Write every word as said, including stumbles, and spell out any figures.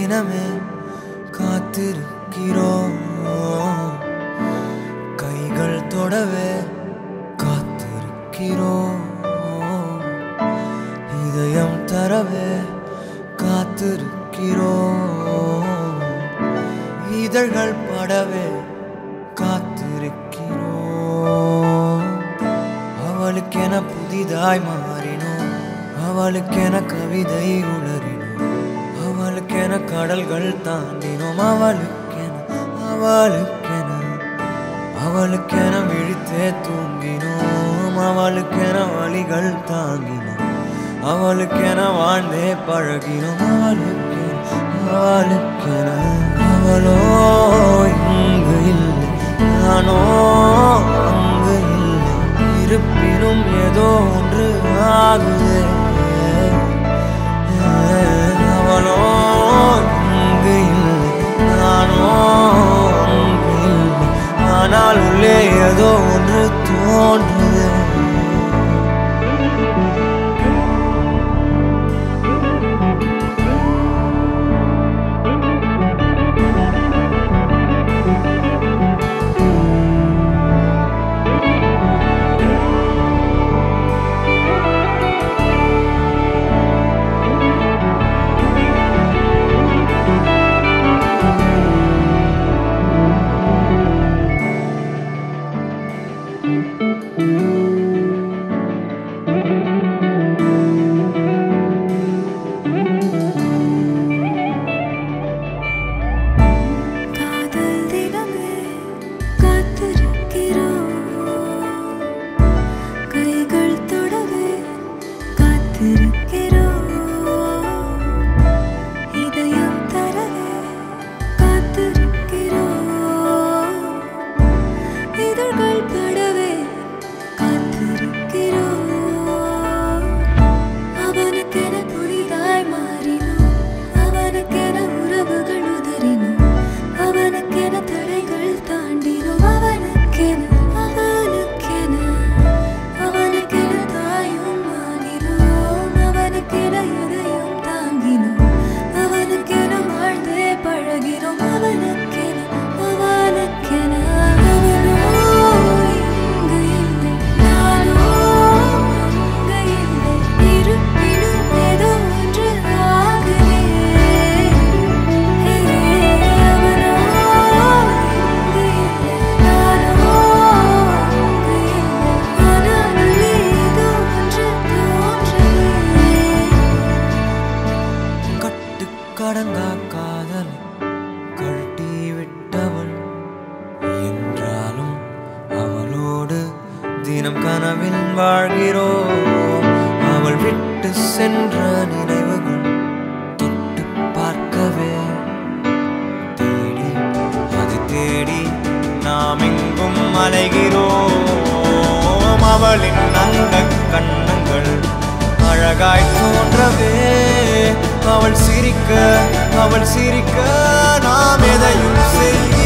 தினமே காத்திருக்கிறோம், கைகள் தொடவே காத்திருக்கிறோம், இதயம் தரவே காத்திருக்கிறோம், இதழ்கள் படவே காத்திருக்கிறோம். அவளுக்கென புதிதாய் மாறினோம், அவளுக்கென கவிதை உளறினோம், அவளுக்கென கடல்கள் தாண்டினோம், அவளுக்கென அவளுக்கென அவளுக்கென விழித்தே தூங்கினோம், அவளுக்கென வழிகள் தாங்கினோம், அவளுக்கென வாழ்ந்தே பழகினோம், அவளுக்கென அவளுக்கென. அவளோ இங்கு இல்லை, நானோ அங்கு இல்லை, இருப்பினும் ஏதோ ஒன்று ஆகுதே. அவளோ இங்கு இல்லை, நானோ அங்கு இல்லை, ஆனால் உள்ளே ஏதோ ஒன்று தோன்றுதே. கடங்கா காதல் கழட்டி விட்டவள் என்றாலும் அவளோடு தினம் கனவில் வாழ்கிறோம். அவள் விட்டு சென்ற நினைவுகள் தொட்டு பார்க்கவே தேடி அது தேடி நாம் எங்கும் அலைகிறோம். அவளின் அந்த கண்ணங்கள் அழகாய் தோன்றவே, அவள் சிரிக்க அவள் சிரிக்க நாம் எதையும் செய்ய